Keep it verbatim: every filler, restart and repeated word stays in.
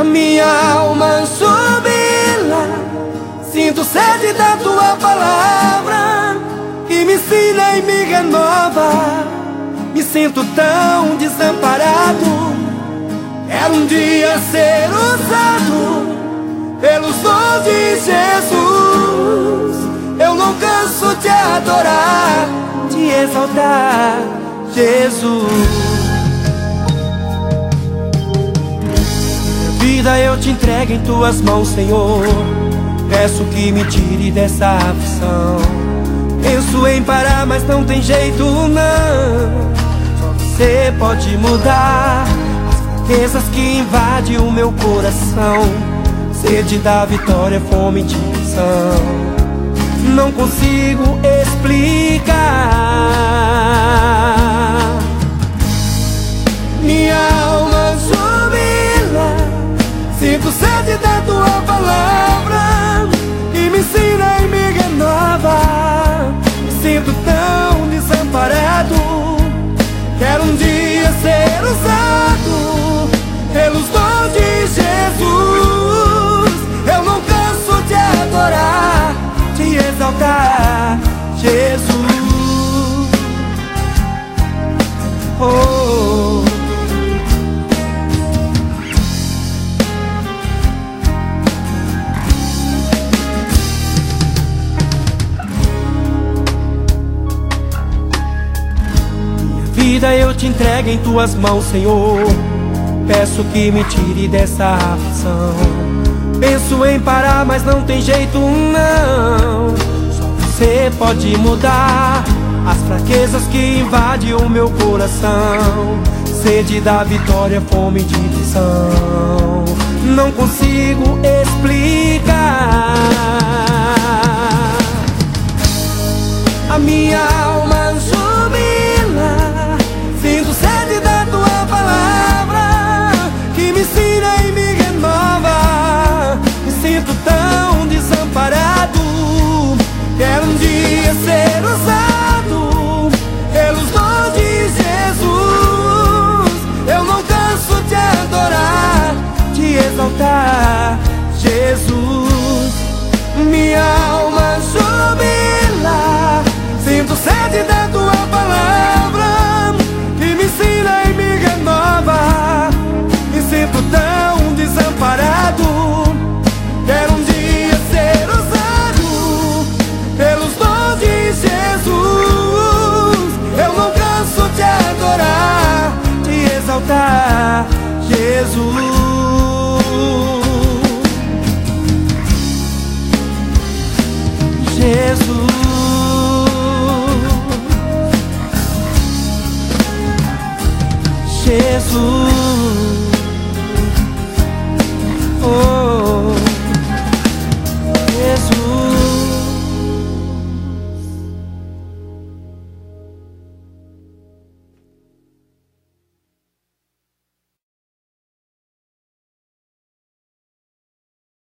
minha alma jubila, sinto sede da tua palavra, que me ensina e me renova. Me sinto tão desamparado, quero um dia ser usado pelos dons de Jesus. Eu não canso de adorar, de exaltar Jesus. Vida eu te entrego em tuas mãos, Senhor. Peço que me tire dessa aflição. Penso em parar, mas não tem jeito não. Só você pode mudar as fraquezas que invadem o meu coração. Sede da vitória, fome de visão. Não consigo explicar. Minha alma jubila, sinto sede da tua palavra, que me ensina e me renova. Me sinto tão desamparado, quero um dia ser usado pelos dons de Jesus. Eu não canso de adorar, de exaltar Jesus. Oh. Vida eu te entrego em tuas mãos, Senhor. Peço que me tire dessa aflição. Penso em parar, mas não tem jeito não. Só você pode mudar as fraquezas que invadem o meu coração. Sede da vitória, fome de visão. Não consigo explicar. A minha alma jubila, sinto sede da tua palavra, que me ensina e me renova. Me sinto tão desamparado, quero um dia ser usado pelos dons de Jesus. Eu não canso de adorar, de exaltar Jesus. Minha alma jubila, sinto sede da tua palavra, que me ensina e me renova. Me sinto tão desamparado, quero um dia ser usado pelos dons de Jesus. Eu não canso de adorar, de exaltar Jesus. Jesus. Jesus.